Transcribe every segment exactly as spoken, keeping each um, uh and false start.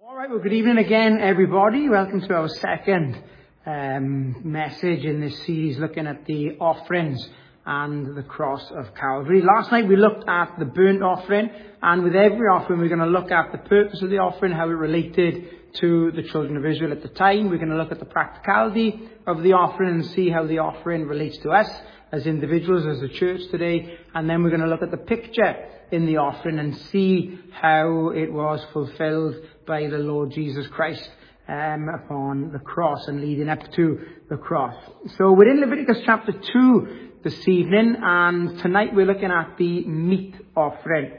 All right, well, good evening again, everybody. Welcome to our second um, message in this series looking at the offerings and the cross of Calvary. Last night we looked at the burnt offering, and with every offering we're going to look at the purpose of the offering, how it related to the children of Israel at the time. We're going to look at the practicality of the offering and see how the offering relates to us as individuals, as a church today. And then we're going to look at the picture in the offering and see how it was fulfilled by the Lord Jesus Christ um, upon the cross and leading up to the cross. So we're in Leviticus chapter two this evening, and tonight we're looking at the meat offering.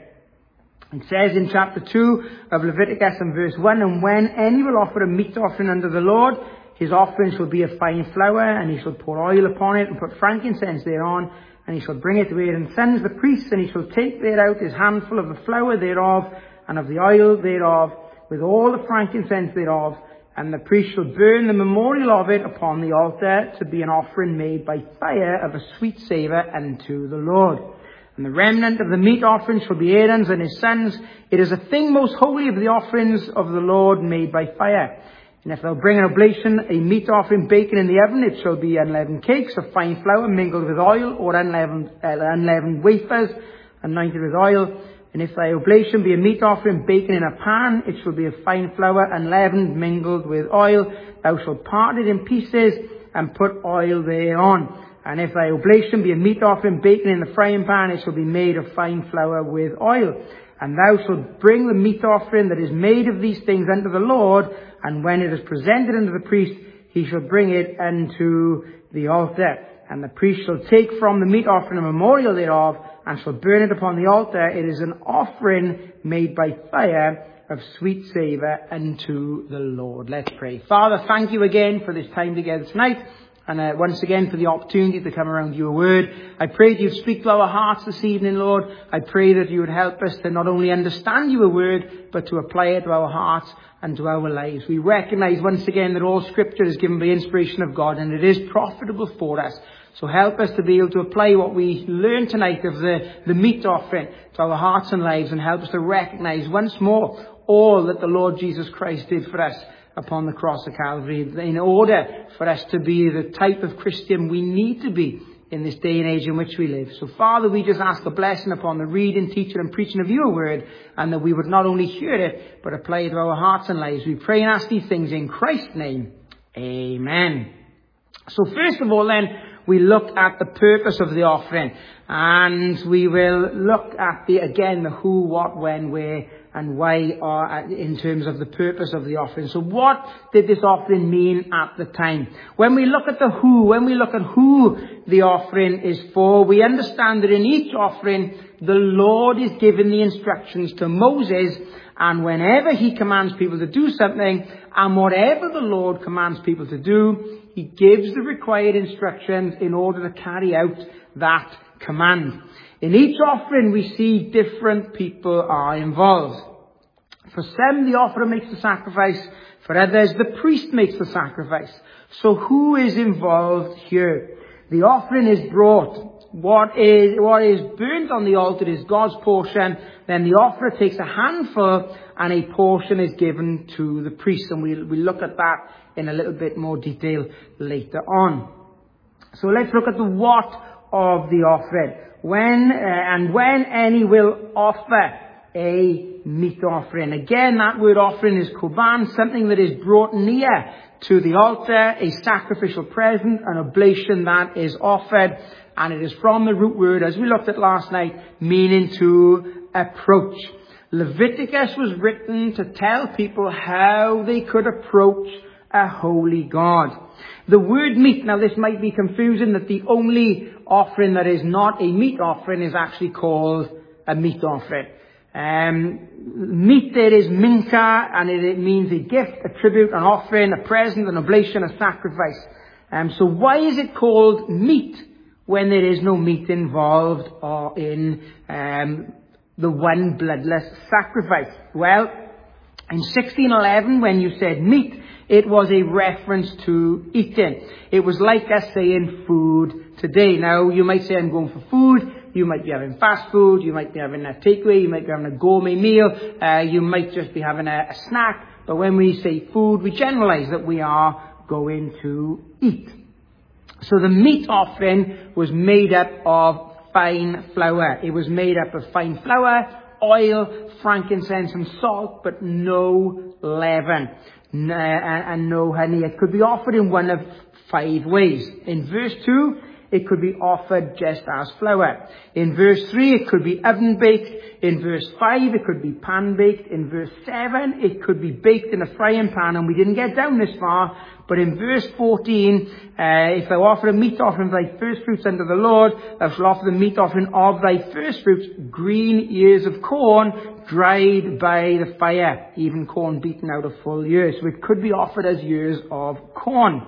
It says in chapter two of Leviticus and verse one, "And when any will offer a meat offering unto the Lord, his offering shall be of fine flour, and he shall pour oil upon it, and put frankincense thereon, and he shall bring it to Aaron's sons the priests, and he shall take thereout his handful of the flour thereof, and of the oil thereof, with all the frankincense thereof, and the priest shall burn the memorial of it upon the altar to be an offering made by fire of a sweet savour unto the Lord. And the remnant of the meat offering shall be Aaron's and his sons. It is a thing most holy of the offerings of the Lord made by fire. And if thou bring an oblation, a meat offering baken in the oven, it shall be unleavened cakes of fine flour mingled with oil, or unleavened, uh, unleavened wafers anointed with oil. And if thy oblation be a meat offering baken in a pan, it shall be of fine flour unleavened mingled with oil. Thou shalt part it in pieces and put oil thereon. And if thy oblation be a meat offering baken in the frying pan, it shall be made of fine flour with oil. And thou shalt bring the meat offering that is made of these things unto the Lord, and when it is presented unto the priest, he shall bring it unto the altar. And the priest shall take from the meat offering a memorial thereof, and shall burn it upon the altar. It is an offering made by fire of sweet savour unto the Lord." Let's pray. Father, thank you again for this time together tonight. And uh, once again for the opportunity to come around your word. I pray that you'd speak to our hearts this evening, Lord. I pray that you would help us to not only understand your word, but to apply it to our hearts and to our lives. We recognize once again that all scripture is given by inspiration of God, and it is profitable for us. So help us to be able to apply what we learn tonight of the, the meat offering to our hearts and lives, and help us to recognize once more all that the Lord Jesus Christ did for us upon the cross of Calvary, in order for us to be the type of Christian we need to be in this day and age in which we live. So Father, we just ask a blessing upon the reading, teaching and preaching of your word, and that we would not only hear it, but apply it to our hearts and lives. We pray and ask these things in Christ's name. Amen. So first of all then, we look at the purpose of the offering, and we will look at the, again, the who, what, when, where, and why are in terms of the purpose of the offering. So what did this offering mean at the time? When we look at the who, when we look at who the offering is for, we understand that in each offering, the Lord is giving the instructions to Moses, and whenever he commands people to do something, and whatever the Lord commands people to do, he gives the required instructions in order to carry out that command. In each offering, we see different people are involved. For some, the offerer makes the sacrifice. For others, the priest makes the sacrifice. So who is involved here? The offering is brought. What is, what is burnt on the altar is God's portion. Then the offerer takes a handful, and a portion is given to the priest. And we'll, we'll look at that in a little bit more detail later on. So let's look at the what of the offering. When uh, and when any will offer a meat offering. Again, that word offering is korban, something that is brought near to the altar, a sacrificial present, an oblation that is offered, and it is from the root word, as we looked at last night, meaning to approach. Leviticus was written to tell people how they could approach a holy God. The word meat, now this might be confusing, that the only offering that is not a meat offering is actually called a meat offering. Um, meat there is minka, and it, it means a gift, a tribute, an offering, a present, an oblation, a sacrifice. Um, so why is it called meat when there is no meat involved or in um, the one bloodless sacrifice? Well, in sixteen eleven, when you said meat, it was a reference to eating. It was like us saying food today. Now, you might say, I'm going for food. You might be having fast food. You might be having a takeaway. You might be having a gourmet meal. Uh, you might just be having a, a snack. But when we say food, we generalize that we are going to eat. So the meat offering was made up of fine flour. It was made up of fine flour, oil, frankincense and salt, but no leaven n- uh, and no honey. It could be offered in one of five ways. In verse two, it could be offered just as flour. In verse three, it could be oven-baked. In verse five, it could be pan-baked. In verse seven, it could be baked in a frying pan, and we didn't get down this far. But in verse fourteen, uh, if thou offer a meat offering of thy first fruits unto the Lord, thou shalt offer the meat offering of thy first fruits, green ears of corn, dried by the fire, even corn beaten out of full ears. So it could be offered as ears of corn.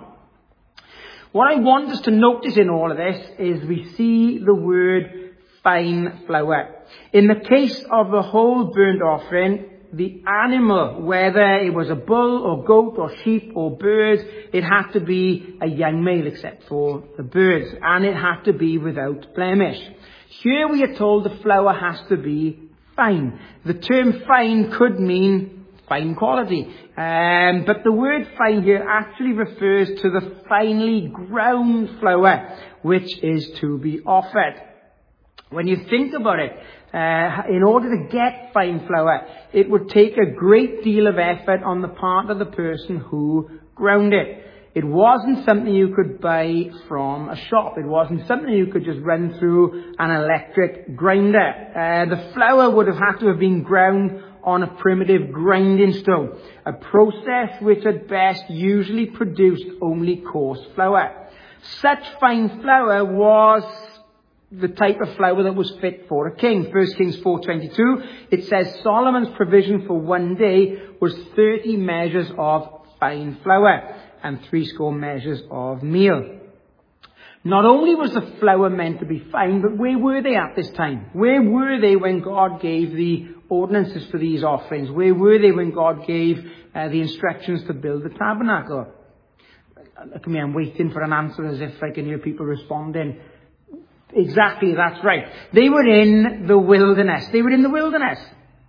What I want us to notice in all of this is we see the word fine flour. In the case of the whole burnt offering, the animal, whether it was a bull or goat or sheep or bird, it had to be a young male except for the birds, and it had to be without blemish. Here we are told the flour has to be fine. The term fine could mean fine quality. Um, but the word fine here actually refers to the finely ground flour which is to be offered. When you think about it, uh, in order to get fine flour, it would take a great deal of effort on the part of the person who ground it. It wasn't something you could buy from a shop. It wasn't something you could just run through an electric grinder. Uh, the flour would have had to have been ground on a primitive grinding stone, a process which at best usually produced only coarse flour. Such fine flour was the type of flour that was fit for a king. First Kings four twenty-two, it says Solomon's provision for one day was thirty measures of fine flour and three score measures of meal. Not only was the flour meant to be fine, but where were they at this time? Where were they when God gave the ordinances for these offerings? Where were they when God gave uh, the instructions to build the tabernacle? Look at me, I'm waiting for an answer as if I can hear people responding. Exactly, that's right. They were in the wilderness. They were in the wilderness.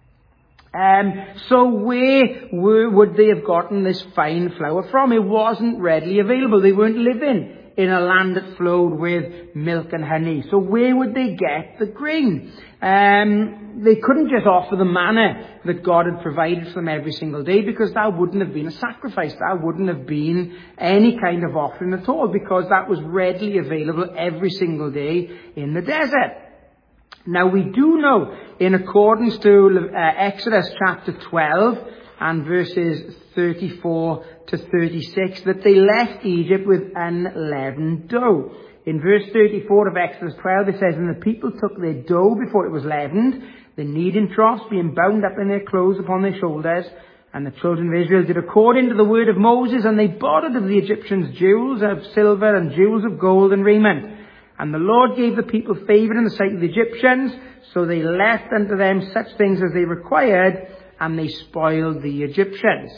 Um, so where were, would they have gotten this fine flour from? It wasn't readily available. They weren't living in a land that flowed with milk and honey. So where would they get the grain? Um, they couldn't just offer the manna that God had provided for them every single day, because that wouldn't have been a sacrifice. That wouldn't have been any kind of offering at all, because that was readily available every single day in the desert. Now we do know, in accordance to uh, Exodus chapter twelve and verses thirty-four to thirty-six, that they left Egypt with unleavened dough. In verse thirty-four of Exodus twelve, it says, "And the people took their dough before it was leavened, the kneading troughs being bound up in their clothes upon their shoulders. And the children of Israel did according to the word of Moses, and they borrowed of the Egyptians jewels of silver and jewels of gold and raiment. And the Lord gave the people favour in the sight of the Egyptians, so they left unto them such things as they required, and they spoiled the Egyptians."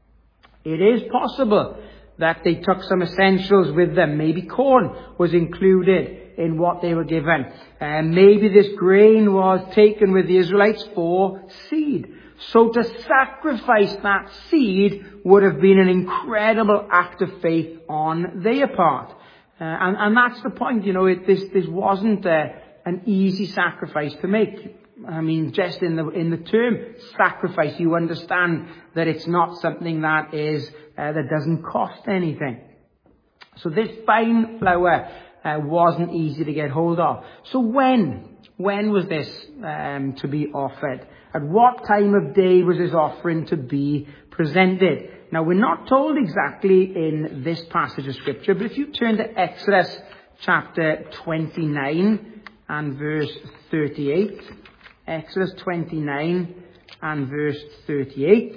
It is possible that they took some essentials with them. Maybe corn was included in what they were given. And maybe this grain was taken with the Israelites for seed. So to sacrifice that seed would have been an incredible act of faith on their part. Uh, and, and that's the point, you know, it, this, this wasn't a, an easy sacrifice to make. I mean, just in the, in the term sacrifice, you understand that it's not something that is, uh, that doesn't cost anything. So this fine flour, uh, wasn't easy to get hold of. So when, when was this, um, to be offered? At what time of day was this offering to be presented? Now, we're not told exactly in this passage of Scripture, but if you turn to Exodus chapter twenty-nine and verse thirty-eight, Exodus twenty-nine and verse thirty-eight,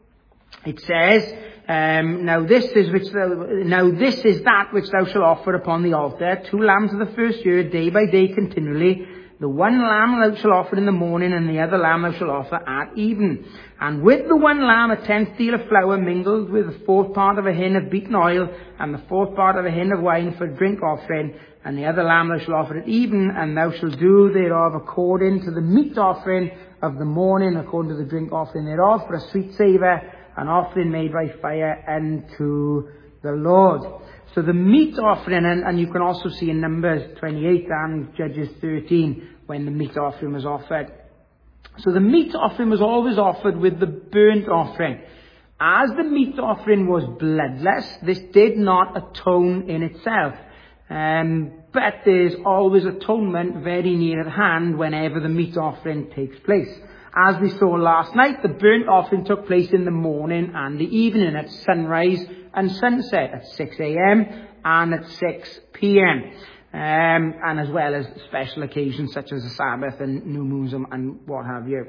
it says, um, now this is which thou, now this is that which thou shalt offer upon the altar, two lambs of the first year, day by day continually. The one lamb thou shalt offer in the morning, and the other lamb thou shalt offer at even. And with the one lamb a tenth deal of flour mingled with the fourth part of a hin of beaten oil, and the fourth part of a hin of wine for a drink offering. And the other lamb thou shalt offer at even, and thou shalt do thereof according to the meat offering of the morning, according to the drink offering thereof, for a sweet savour, an offering made by fire unto the Lord. So the meat offering, and, and you can also see in Numbers twenty-eight and Judges thirteen when the meat offering was offered. So the meat offering was always offered with the burnt offering. As the meat offering was bloodless, this did not atone in itself. Um, but there's always atonement very near at hand whenever the meat offering takes place. As we saw last night, the burnt offering took place in the morning and the evening at sunrise and sunset at six a.m. and at six p.m. Um, and as well as special occasions such as the Sabbath and new moons and, and what have you.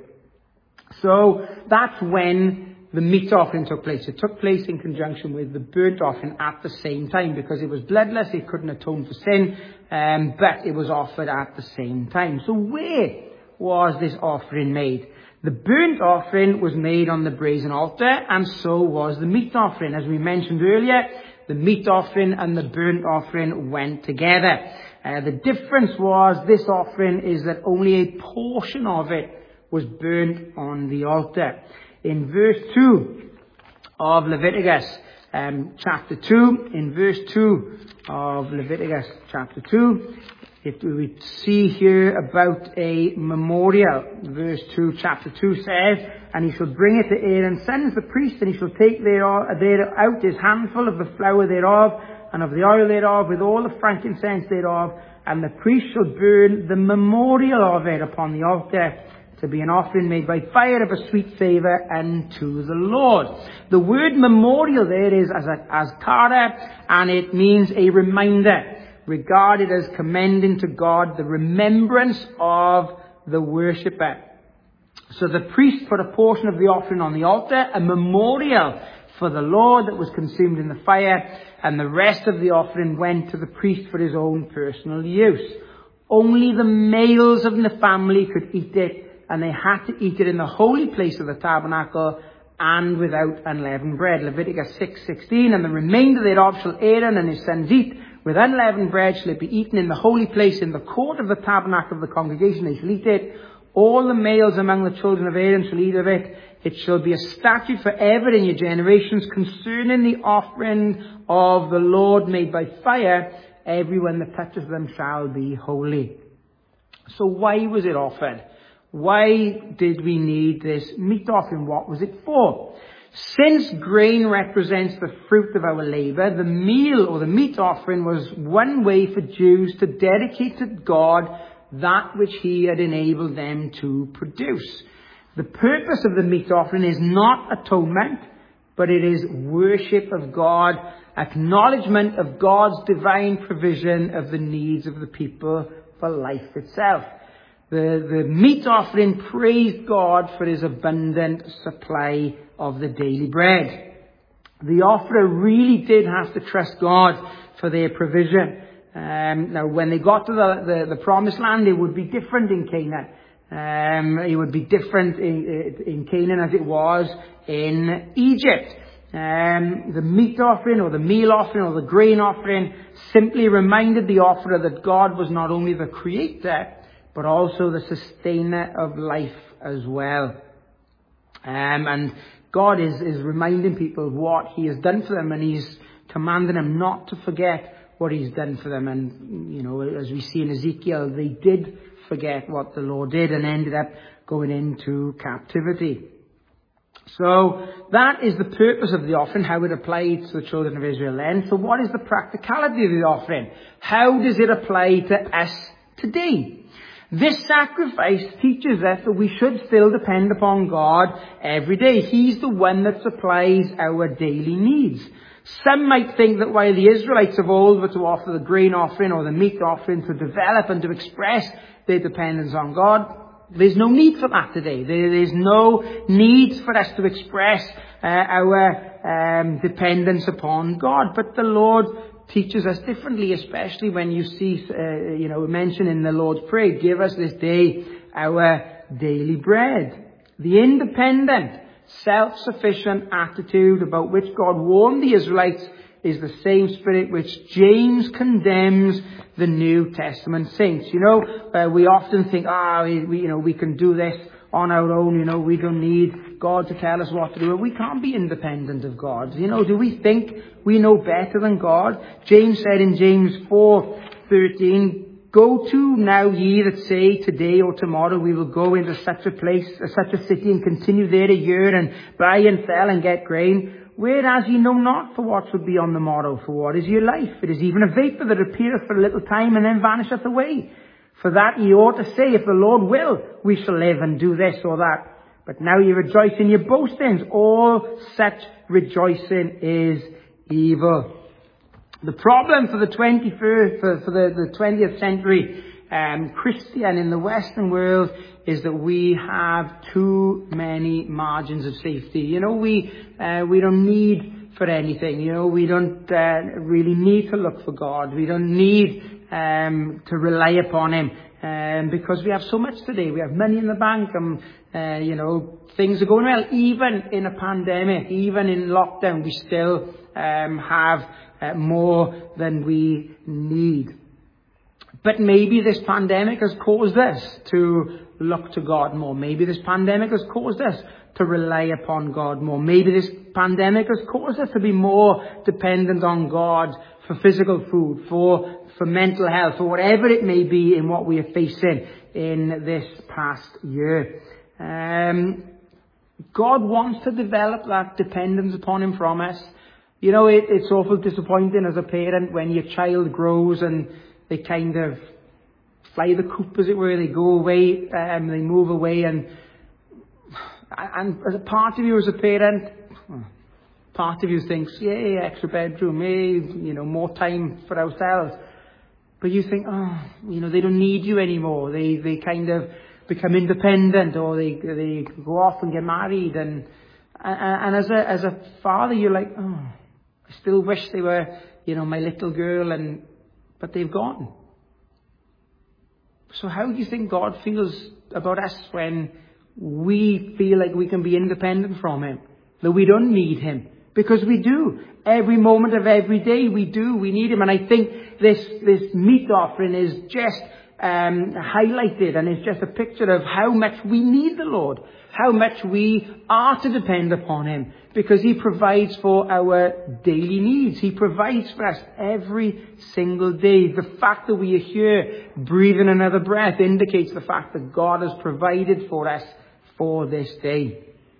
So that's when the meat offering took place. It took place in conjunction with the burnt offering at the same time because it was bloodless. It couldn't atone for sin, um, but it was offered at the same time. So where was this offering made? The burnt offering was made on the brazen altar, and so was the meat offering. As we mentioned earlier, the meat offering and the burnt offering went together. Uh, the difference was this offering is that only a portion of it was burnt on the altar. In verse two of Leviticus, um, chapter two, in verse two of Leviticus chapter two, if we see here about a memorial. Verse two, chapter two says, "And he shall bring it to Aaron's sons, the priest, and he shall take thereof, there out his handful of the flour thereof, and of the oil thereof, with all the frankincense thereof, and the priest shall burn the memorial of it upon the altar, to be an offering made by fire of a sweet savour unto the Lord." The word memorial there is as a, as kara, and it means a reminder, regarded as commending to God the remembrance of the worshipper. So the priest put a portion of the offering on the altar, a memorial for the Lord that was consumed in the fire, and the rest of the offering went to the priest for his own personal use. Only the males of the family could eat it, and they had to eat it in the holy place of the tabernacle and without unleavened bread. Leviticus six sixteen, "And the remainder thereof shall Aaron and his sons eat. With unleavened bread shall it be eaten in the holy place, in the court of the tabernacle of the congregation they shall eat it. All the males among the children of Aaron shall eat of it. It shall be a statute forever in your generations concerning the offering of the Lord made by fire. Everyone that touches them shall be holy." So why was it offered? Why did we need this meat offering? What was it for? Since grain represents the fruit of our labour, the meal or the meat offering was one way for Jews to dedicate to God that which he had enabled them to produce. The purpose of the meat offering is not atonement, but it is worship of God, acknowledgement of God's divine provision of the needs of the people for life itself. The, the meat offering praised God for his abundant supply of the daily bread. The offerer really did have to trust God for their provision. Um, now, when they got to the, the, the promised land, it would be different in Canaan. Um, it would be different in, in Canaan as it was in Egypt. Um, the meat offering or the meal offering or the grain offering simply reminded the offerer that God was not only the creator, but also the sustainer of life as well. Um, and God is, is reminding people of what he has done for them, and he's commanding them not to forget what he's done for them. And, you know, as we see in Ezekiel, they did forget what the Lord did and ended up going into captivity. So that is the purpose of the offering, how it applied to the children of Israel then. So what is the practicality of the offering? How does it apply to us today? This sacrifice teaches us that we should still depend upon God every day. He's the one that supplies our daily needs. Some might think that while the Israelites of old were to offer the grain offering or the meat offering to develop and to express their dependence on God, there's no need for that today. There is no need for us to express uh, our um, dependence upon God. But the Lord teaches us differently, especially when you see, uh, you know, mentioned in the Lord's Prayer, "Give us this day our daily bread." The independent, self-sufficient attitude about which God warned the Israelites is the same spirit which James condemns the New Testament saints. You know, uh, we often think, ah, we, we, you know, we can do this on our own. You know, we don't need God to tell us what to do. We can't be independent of God. You know, do we think we know better than God? James said in James four thirteen, "Go to now ye that say today or tomorrow we will go into such a place, uh, such a city, and continue there a year, and buy and sell and get grain. Whereas ye know not for what should be on the morrow, for what is your life? It is even a vapour that appeareth for a little time and then vanisheth away. For that ye ought to say, if the Lord will, we shall live and do this or that. But now ye rejoice in your boastings. All such rejoicing is evil." The problem for the twenty-first, for, for the, the twentieth century um, Christian in the Western world is that we have too many margins of safety. You know, we uh, we don't need for anything. You know, we don't uh, really need to look for God. We don't need um, to rely upon Him um, because we have so much today. We have money in the bank, and uh, you know, things are going well. Even in a pandemic, even in lockdown, we still um, have uh, more than we need. But maybe this pandemic has caused us to look to God more. Maybe this pandemic has caused us to rely upon God more. Maybe this pandemic has caused us to be more dependent on God for physical food, for, for mental health, for whatever it may be in what we are facing in this past year. Um, God wants to develop that dependence upon Him from us. You know, it, it's awful disappointing as a parent when your child grows and they kind of fly the coop, as it were. They go away, um, they move away, and and as a part of you as a parent, part of you thinks, yay, extra bedroom, yay, you know, more time for ourselves. But you think, oh, you know, they don't need you anymore. They they kind of become independent, or they they go off and get married, and and, and as a as a father, you're like, oh, I still wish they were, you know, my little girl, and but they've gone. So how do you think God feels about us when we feel like we can be independent from Him, that we don't need Him? Because we do. Every moment of every day we do. We need Him. And I think this this meat offering is just um, highlighted, and it's just a picture of how much we need the Lord, how much we are to depend upon Him, because He provides for our daily needs. He provides for us every single day. The fact that we are here breathing another breath indicates the fact that God has provided for us for this day.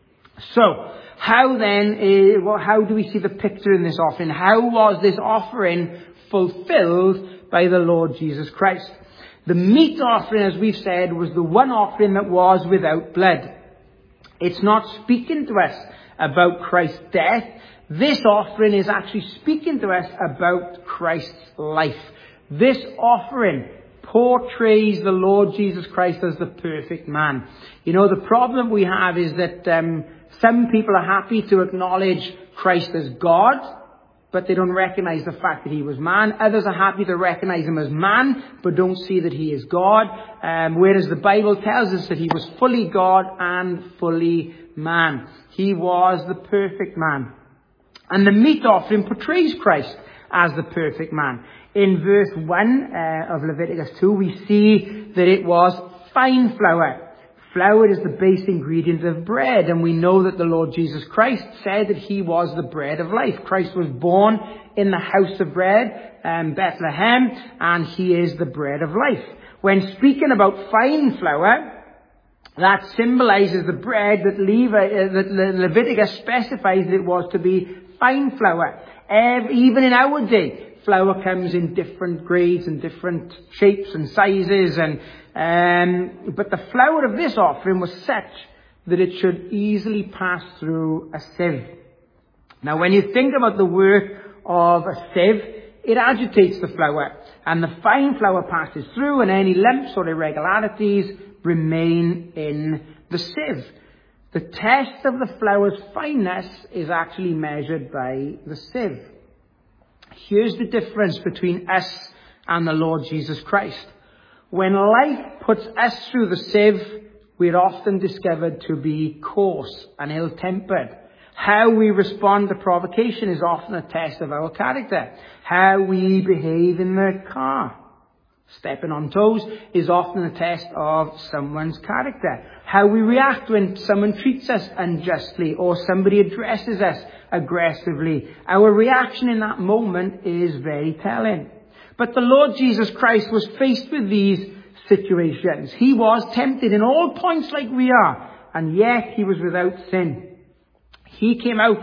So, how then, uh, well, how do we see the picture in this offering? How was this offering fulfilled by the Lord Jesus Christ? The meat offering, as we've said, was the one offering that was without blood. It's not speaking to us about Christ's death. This offering is actually speaking to us about Christ's life. This offering portrays the Lord Jesus Christ as the perfect man. You know, the problem we have is that um, some people are happy to acknowledge Christ as God, but they don't recognize the fact that He was man. Others are happy to recognize Him as man, but don't see that He is God. Um, whereas the Bible tells us that He was fully God and fully man. He was the perfect man. And the meat offering portrays Christ as the perfect man. In verse one uh, of Leviticus two, we see that it was fine flour. Flour is the base ingredient of bread, and we know that the Lord Jesus Christ said that He was the bread of life. Christ was born in the house of bread, um, Bethlehem, and He is the bread of life. When speaking about fine flour, that symbolizes the bread that, Levi, uh, that Leviticus specifies that it was to be fine flour. Every, even in our day, flour comes in different grades and different shapes and sizes, and um, but the flour of this offering was such that it should easily pass through a sieve. Now, when you think about the work of a sieve, it agitates the flour, and the fine flour passes through, and any lumps or irregularities remain in the sieve. The test of the flour's fineness is actually measured by the sieve. Here's the difference between us and the Lord Jesus Christ. When life puts us through the sieve, we're often discovered to be coarse and ill-tempered. How we respond to provocation is often a test of our character. How we behave in the car. Stepping on toes is often a test of someone's character. How we react when someone treats us unjustly or somebody addresses us aggressively. Our reaction in that moment is very telling. But the Lord Jesus Christ was faced with these situations. He was tempted in all points like we are, and yet he was without sin. He came out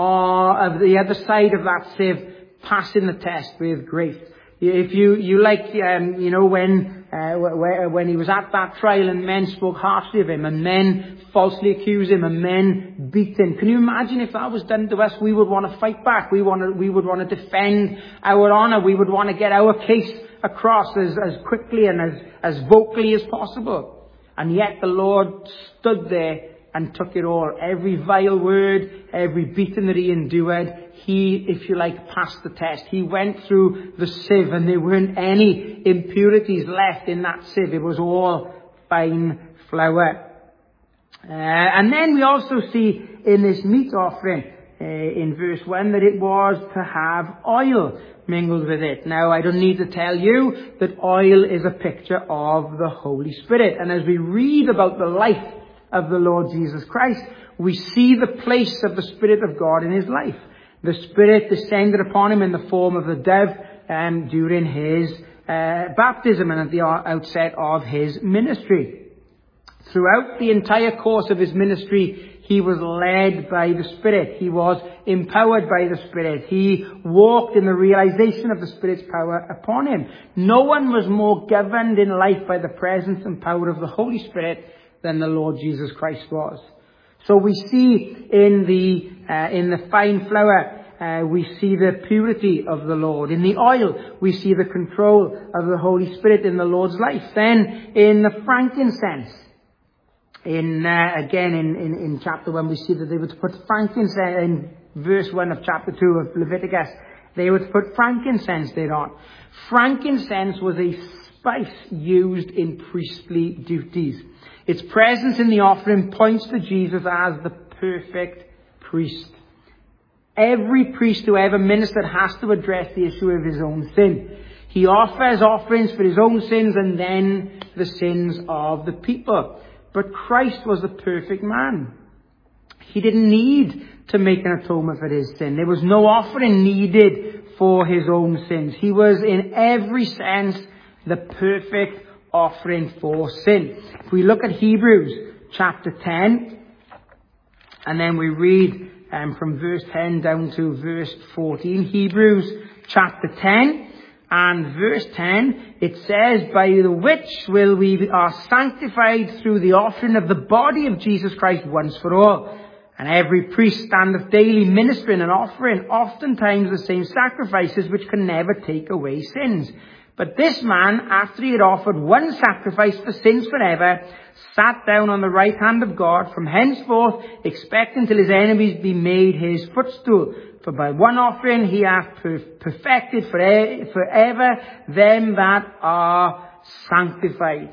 uh, of the other side of that sieve, passing the test with grace. If you, you like, um, you know, when, uh, when he was at that trial and men spoke harshly of him and men falsely accused him and men beat him. Can you imagine if that was done to us? We would want to fight back. We want to, we would want to defend our honor. We would want to get our case across as, as quickly and as, as vocally as possible. And yet the Lord stood there and took it all. Every vile word, every beating that he endured, he, if you like, passed the test. He went through the sieve and there weren't any impurities left in that sieve. It was all fine flour. Uh, and then we also see in this meat offering, uh, in verse one, that it was to have oil mingled with it. Now, I don't need to tell you that oil is a picture of the Holy Spirit. And as we read about the life of the Lord Jesus Christ, we see the place of the Spirit of God in his life. The Spirit descended upon him in the form of a dove um, during his uh, baptism and at the outset of his ministry. Throughout the entire course of his ministry, he was led by the Spirit. He was empowered by the Spirit. He walked in the realization of the Spirit's power upon him. No one was more governed in life by the presence and power of the Holy Spirit than the Lord Jesus Christ was. So we see in the uh, in the fine flour, uh, we see the purity of the Lord. In the oil, we see the control of the Holy Spirit in the Lord's life. Then in the frankincense, in uh, again in, in, in chapter one, we see that they were to put frankincense, in verse one of chapter two of Leviticus, they were to put frankincense thereon. Frankincense was a spice used in priestly duties. Its presence in the offering points to Jesus as the perfect priest. Every priest who ever ministered has to address the issue of his own sin. He offers offerings for his own sins and then the sins of the people. But Christ was the perfect man. He didn't need to make an atonement for his sin. There was no offering needed for his own sins. He was in every sense the perfect offering for sin. If we look at Hebrews chapter ten, and then we read um, from verse ten down to verse fourteen. Hebrews chapter ten and verse ten, it says, by the which will we are sanctified through the offering of the body of Jesus Christ once for all. And every priest standeth daily ministering and offering oftentimes the same sacrifices which can never take away sins. But this man, after he had offered one sacrifice for sins forever, sat down on the right hand of God, from henceforth expecting till his enemies be made his footstool. For by one offering he hath perfected forever them that are sanctified.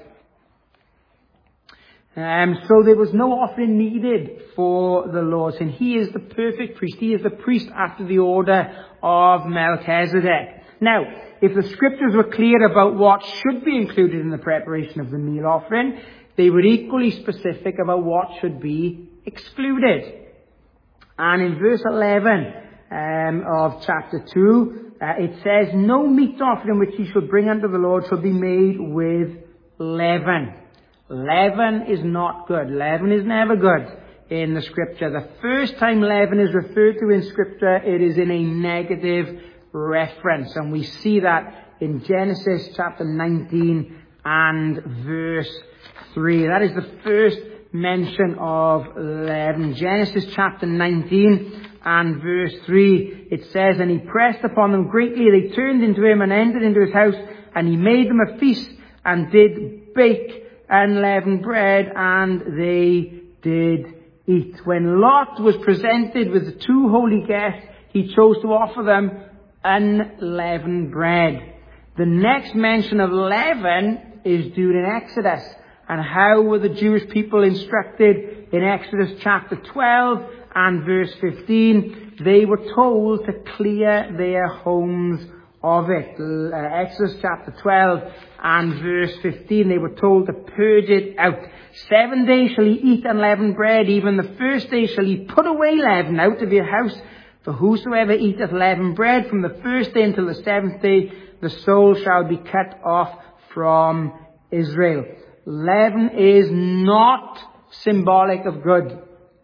Um, so there was no offering needed for the Lord's sin. He is the perfect priest. He is the priest after the order of Melchizedek. Now, if the scriptures were clear about what should be included in the preparation of the meal offering, they were equally specific about what should be excluded. And in verse eleven um, of chapter two, uh, it says, no meat offering which ye shall bring unto the Lord shall be made with leaven. Leaven is not good. Leaven is never good in the scripture. The first time leaven is referred to in scripture, it is in a negative reference. And we see that in Genesis chapter nineteen and verse three. That is the first mention of leaven. Genesis chapter nineteen and verse three. It says, and he pressed upon them greatly. They turned into him and entered into his house. And he made them a feast and did bake unleavened bread, and they did eat. When Lot was presented with the two holy guests, he chose to offer them unleavened bread. The next mention of leaven is during Exodus. And how were the Jewish people instructed in Exodus chapter twelve and verse fifteen? They were told to clear their homes of it. Uh, Exodus chapter twelve and verse fifteen, they were told to purge it out. Seven days shall ye eat unleavened bread, even the first day shall ye put away leaven out of your house. For whosoever eateth leavened bread from the first day until the seventh day, the soul shall be cut off from Israel. Leaven is not symbolic of good.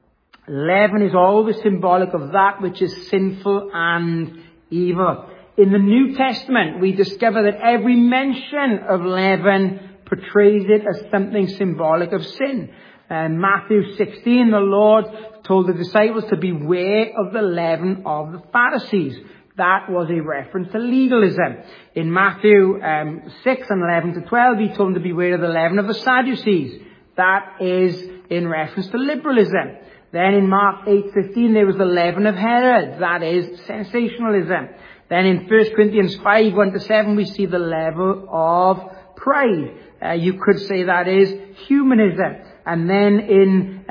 Leaven is always symbolic of that which is sinful and evil. In the New Testament, we discover that every mention of leaven portrays it as something symbolic of sin. In Matthew sixteen, the Lord told the disciples to beware of the leaven of the Pharisees. That was a reference to legalism. In Matthew um, six and eleven to twelve, he told them to beware of the leaven of the Sadducees. That is in reference to liberalism. Then in Mark eight fifteen, there was the leaven of Herod. That is sensationalism. Then in First Corinthians five, one to seven, we see the level of pride. Uh, you could say that is humanism. And then in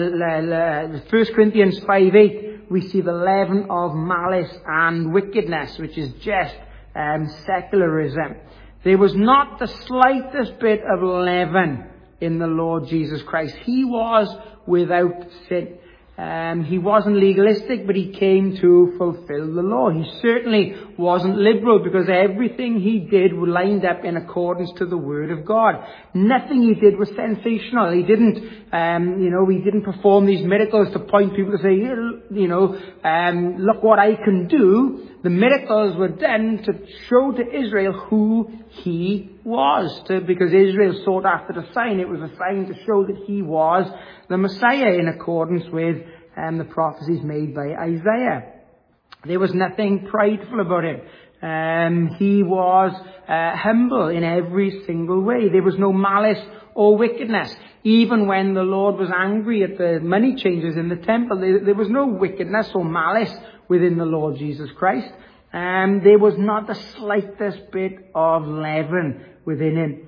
uh, First Corinthians five eight, we see the leaven of malice and wickedness, which is just um, secularism. There was not the slightest bit of leaven in the Lord Jesus Christ. He was without sin. Um, he wasn't legalistic, but he came to fulfill the law. He certainly wasn't liberal, because everything he did lined up in accordance to the Word of God. Nothing he did was sensational. He didn't, um, you know, he didn't perform these miracles to point people to say, you know, um, look what I can do. The miracles were done to show to Israel who he was. To, because Israel sought after the sign. It was a sign to show that he was the Messiah in accordance with um, the prophecies made by Isaiah. There was nothing prideful about him. Um, he was uh, humble in every single way. There was no malice or wickedness. Even when the Lord was angry at the money changers in the temple, there, there was no wickedness or malice within the Lord Jesus Christ. Um, there was not the slightest bit of leaven within him.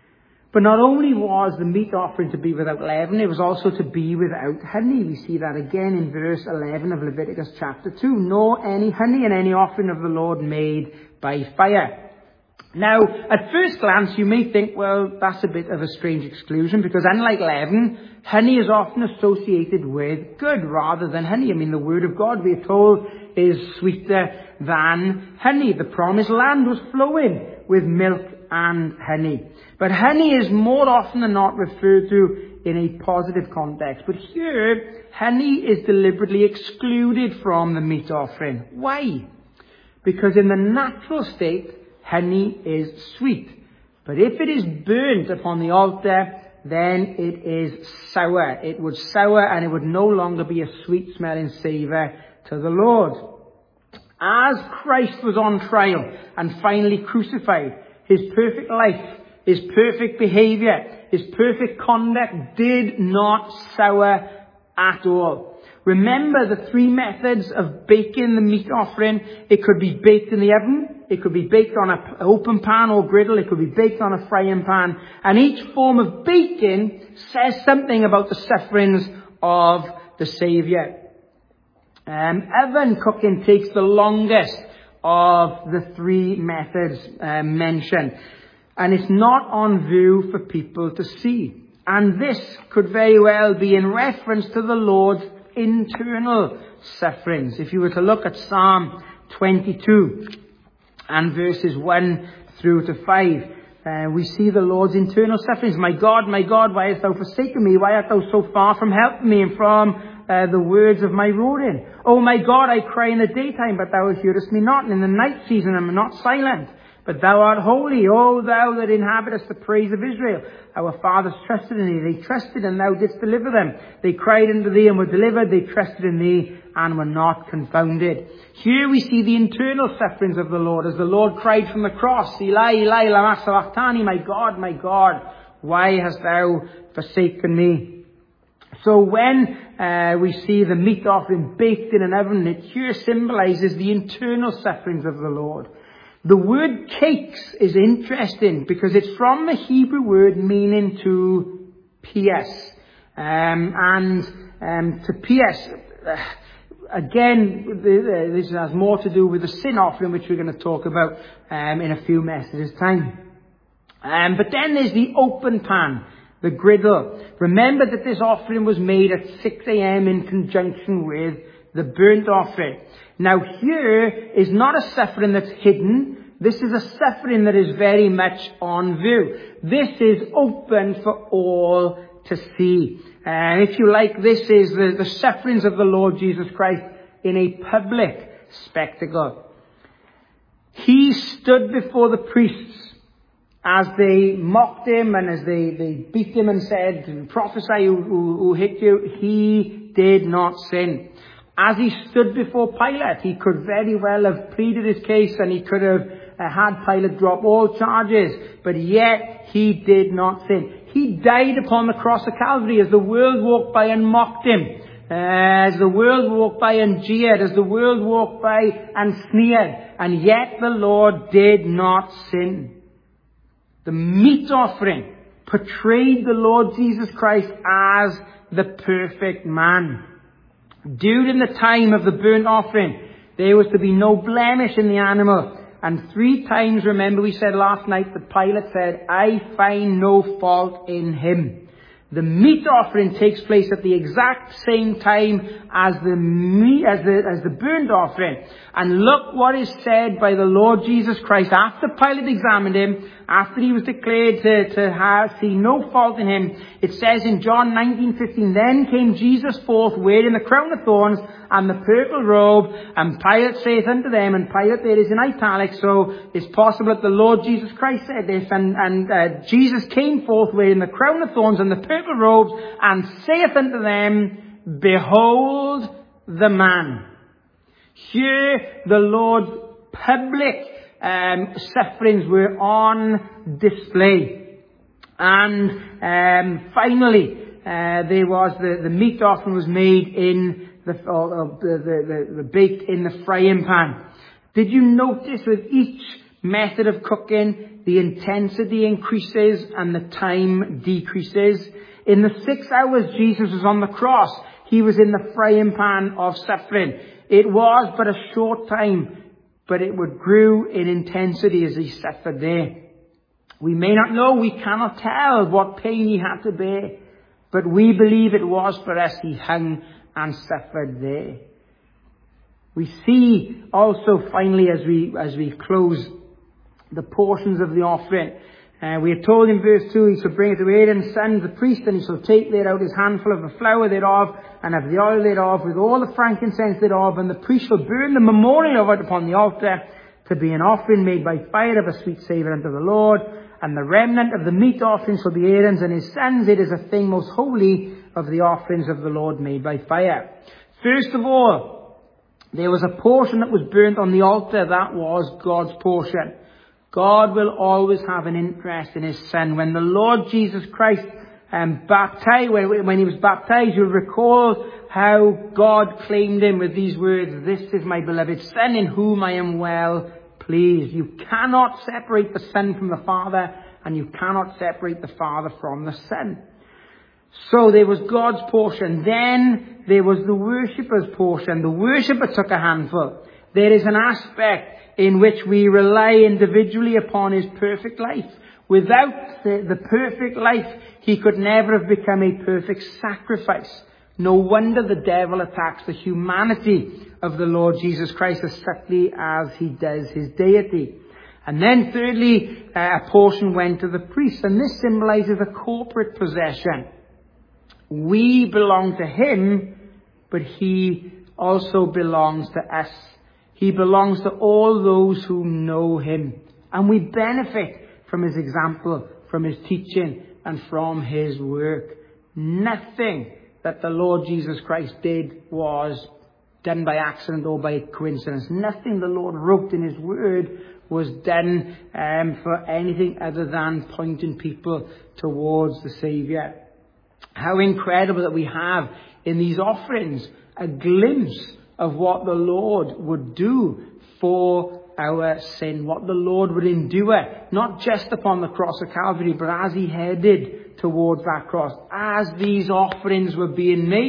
But not only was the meat offering to be without leaven, it was also to be without honey. We see that again in verse eleven of Leviticus chapter two. Nor any honey in any offering of the Lord made by fire. Now, at first glance, you may think, well, that's a bit of a strange exclusion, because unlike leaven, honey is often associated with good rather than honey. I mean, the Word of God, we are told, is sweeter than honey. The promised land was flowing with milk and honey. But honey is more often than not referred to in a positive context. But here, honey is deliberately excluded from the meat offering. Why? Because in the natural state, honey is sweet. But if it is burnt upon the altar, then it is sour. It would sour, and it would no longer be a sweet smelling savour to the Lord. As Christ was on trial and finally crucified, his perfect life, his perfect behaviour, his perfect conduct did not sour at all. Remember the three methods of baking the meat offering. It could be baked in the oven. It could be baked on an open pan or griddle. It could be baked on a frying pan. And each form of baking says something about the sufferings of the Saviour. Um, oven cooking takes the longest of the three methods uh, mentioned. And it's not on view for people to see. And this could very well be in reference to the Lord's internal sufferings. If you were to look at Psalm twenty-two and verses one through to five, uh, we see the Lord's internal sufferings. My God, my God, why hast thou forsaken me? Why art thou so far from helping me and from Uh, the words of my roaring? Oh my God, I cry in the daytime, but thou hearest me not, and in the night season I am not silent. But thou art holy, O thou that inhabitest the praise of Israel. Our fathers trusted in thee, they trusted, and thou didst deliver them. They cried unto thee and were delivered, they trusted in thee and were not confounded. Here we see the internal sufferings of the Lord, as the Lord cried from the cross, Eli, Eli, lama sabachthani, my God, my God, why hast thou forsaken me? So when uh, we see the meat offering baked in an oven, it here symbolizes the internal sufferings of the Lord. The word cakes is interesting because it's from the Hebrew word meaning to pierce. Um, and um, to pierce, uh, again, this has more to do with the sin offering, which we're going to talk about um, in a few messages' time. Um, but then there's the open pan, the griddle. Remember that this offering was made at six a.m. in conjunction with the burnt offering. Now here is not a suffering that's hidden. This is a suffering that is very much on view. This is open for all to see. And if you like, this is the, the sufferings of the Lord Jesus Christ in a public spectacle. He stood before the priests as they mocked him and as they, they beat him and said, prophesy who, who, who hit you. He did not sin. As he stood before Pilate, he could very well have pleaded his case and he could have uh, had Pilate drop all charges. But yet, he did not sin. He died upon the cross of Calvary as the world walked by and mocked him. Uh, as the world walked by and jeered. As the world walked by and sneered. And yet the Lord did not sin. The meat offering portrayed the Lord Jesus Christ as the perfect man. During the time of the burnt offering, there was to be no blemish in the animal. And three times, remember we said last night that Pilate said, I find no fault in him. The meat offering takes place at the exact same time as the meat, as the, as the burnt offering. And look what is said by the Lord Jesus Christ after Pilate examined him, after he was declared to, to have, see no fault in him. It says in John nineteen fifteen, then came Jesus forth wearing the crown of thorns and the purple robe, and Pilate saith unto them, and Pilate there is in italics, so it's possible that the Lord Jesus Christ said this, and, and uh, Jesus came forth wearing the crown of thorns and the purple robes, and saith unto them, behold the man. Here the Lord's public um, sufferings were on display. And um, finally, uh, there was the, the meat offering was made in the, uh, the, the, the baked in the frying pan. Did you notice with each method of cooking, the intensity increases and the time decreases? In the six hours Jesus was on the cross, he was in the frying pan of suffering. It was but a short time, but it would grew in intensity as he suffered there. We may not know, we cannot tell what pain he had to bear, but we believe it was for us he hung and suffered there. We see also finally as we as we close the portions of the offering. Uh, we are told in verse two, he shall bring it to Aaron's son, the priest, and he shall take thereout his handful of the flour thereof, and of the oil thereof, with all the frankincense thereof, and the priest shall burn the memorial of it upon the altar, to be an offering made by fire of a sweet savour unto the Lord. And the remnant of the meat offering shall be Aaron's and his sons. It is a thing most holy of the offerings of the Lord made by fire. First of all, there was a portion that was burnt on the altar. That was God's portion. God will always have an interest in his son. When the Lord Jesus Christ um, baptized, when, when he was baptized, you'll recall how God claimed him with these words, this is my beloved son in whom I am well pleased. You cannot separate the Son from the Father, and you cannot separate the Father from the Son. So there was God's portion. Then there was the worshipper's portion. The worshipper took a handful. There is an aspect in which we rely individually upon his perfect life. Without the, the perfect life, he could never have become a perfect sacrifice. No wonder the devil attacks the humanity of the Lord Jesus Christ as subtly as he does his deity. And then thirdly, a portion went to the priest, and this symbolizes a corporate possession. We belong to him, but he also belongs to us. He belongs to all those who know him. And we benefit from his example, from his teaching, and from his work. Nothing that the Lord Jesus Christ did was done by accident or by coincidence. Nothing the Lord wrote in his word was done um, for anything other than pointing people towards the Saviour. How incredible that we have in these offerings a glimpse of what the Lord would do for our sin, what the Lord would endure, not just upon the cross of Calvary, but as he headed towards that cross. As these offerings were being made,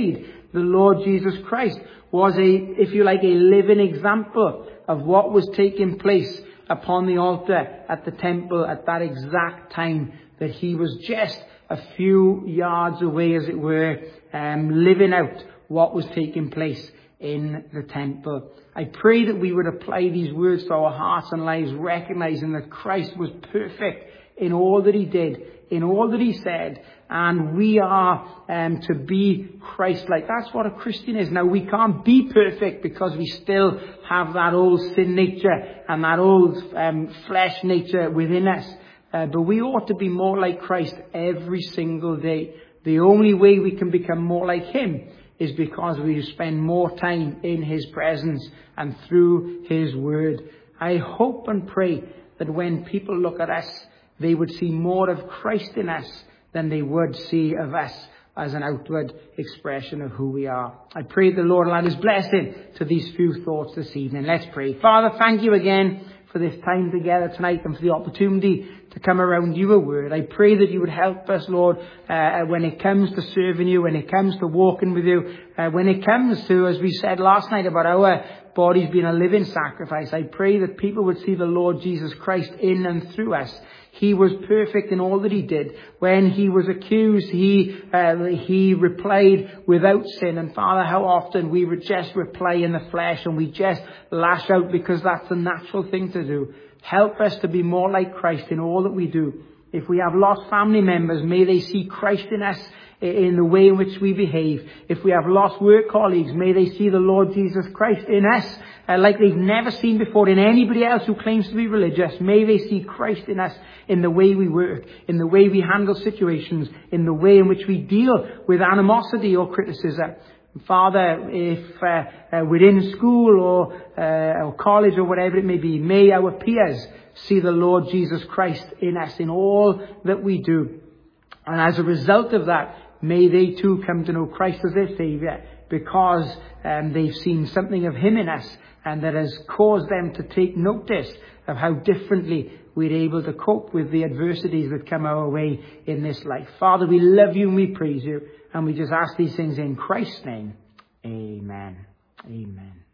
the Lord Jesus Christ was a, if you like, a living example of what was taking place upon the altar at the temple at that exact time, that he was just a few yards away, as it were, um, living out what was taking place in the temple. I pray that we would apply these words to our hearts and lives, recognizing that Christ was perfect in all that he did, in all that he said, and we are um, to be Christ-like. That's what a Christian is. Now, we can't be perfect because we still have that old sin nature and that old um, flesh nature within us. Uh, but we ought to be more like Christ every single day. The only way we can become more like him is because we spend more time in his presence and through his word. I hope and pray that when people look at us, they would see more of Christ in us than they would see of us as an outward expression of who we are. I pray the Lord will add his blessing to these few thoughts this evening. Let's pray. Father, thank you again for this time together tonight and for the opportunity to come around your word. I pray that you would help us, Lord, uh, when it comes to serving you, when it comes to walking with you, uh, when it comes to, as we said last night, about our bodies being a living sacrifice. I pray that people would see the Lord Jesus Christ in and through us. He was perfect in all that he did. When he was accused, he uh, he replied without sin. And Father, how often we would just reply in the flesh and we just lash out because that's the natural thing to do. Help us to be more like Christ in all that we do. If we have lost family members, may they see Christ in us in the way in which we behave. If we have lost work colleagues, may they see the Lord Jesus Christ in us uh, like they've never seen before in anybody else who claims to be religious. May they see Christ in us in the way we work, in the way we handle situations, in the way in which we deal with animosity or criticism. Father, if uh, uh, within school or, uh, or college or whatever it may be, may our peers see the Lord Jesus Christ in us in all that we do. And as a result of that, may they too come to know Christ as their Saviour, because um, they've seen something of him in us, and that has caused them to take notice of how differently we're able to cope with the adversities that come our way in this life. Father, we love you and we praise you, and we just ask these things in Christ's name. Amen. Amen.